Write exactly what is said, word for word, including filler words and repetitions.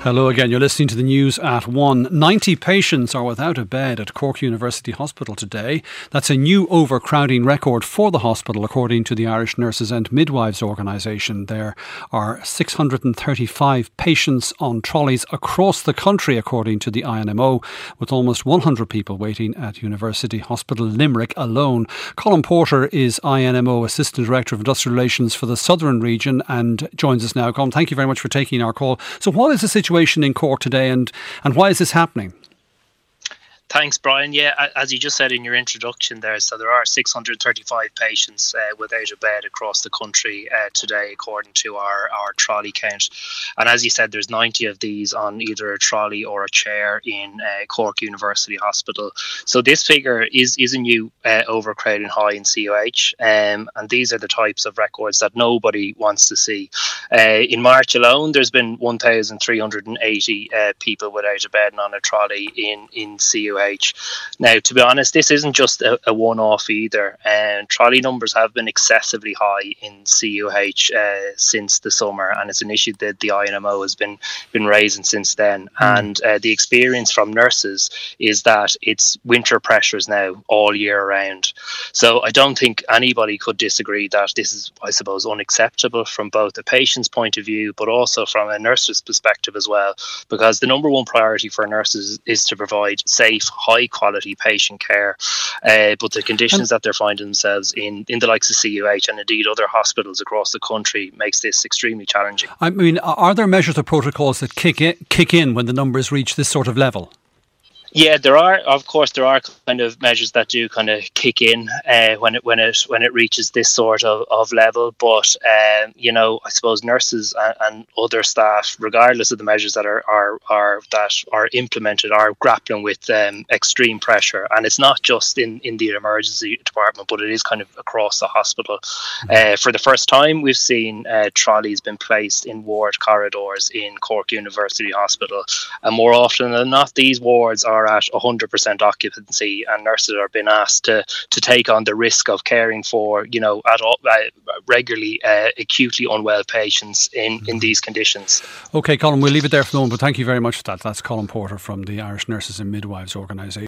Hello again. You're listening to the news at one. ninety patients are without a bed at Cork University Hospital today. That's a new overcrowding record for the hospital, according to the Irish Nurses and Midwives Organisation. There are six hundred thirty-five patients on trolleys across the country, according to the I N M O, with almost one hundred people waiting at University Hospital Limerick alone. Colin Porter is I N M O Assistant Director of Industrial Relations for the Southern Region and joins us now. Colin, thank you very much for taking our call. So what is the situation in Cork today, and, and why is this happening? Thanks, Brian. Yeah, as you just said in your introduction there, so there are six hundred thirty-five patients uh, without a bed across the country uh, today, according to our, our trolley count. And as you said, there's ninety of these on either a trolley or a chair in uh, Cork University Hospital. So this figure is, is a new uh, overcrowding high in C U H, um, and these are the types of records that nobody wants to see. Uh, in March alone, there's been one thousand three hundred eighty uh, people without a bed and on a trolley in, in C U H. Now, to be honest, this isn't just a, a one-off either. And trolley numbers have been excessively high in C U H uh, since the summer, and it's an issue that the I N M O has been been raising since then. Mm. And uh, the experience from nurses is that it's winter pressures now all year round. So I don't think anybody could disagree that this is, I suppose, unacceptable from both the patient's point of view, but also from a nurse's perspective as well, because the number one priority for nurses is to provide safe, high quality patient care, uh, but the conditions that they're finding themselves in in the likes of C U H and indeed other hospitals across the country makes this extremely challenging. I mean, are there measures or protocols that kick in, kick in when the numbers reach this sort of level? Yeah, there are. Of course, there are kind of measures that do kind of kick in uh, when it when it when it reaches this sort of, of level. But um, you know, I suppose nurses and, and other staff, regardless of the measures that are are, are that are implemented, are grappling with um, extreme pressure. And it's not just in, in the emergency department, but it is kind of across the hospital. Uh, for the first time, we've seen uh, trolleys been placed in ward corridors in Cork University Hospital, and more often than not, these wards are at one hundred percent occupancy, and nurses are being asked to to take on the risk of caring for, you know, at all, uh, regularly uh, acutely unwell patients in, in these conditions. OK, Colin, we'll leave it there for the moment, but thank you very much for that. That's Colin Porter from the Irish Nurses and Midwives Organisation.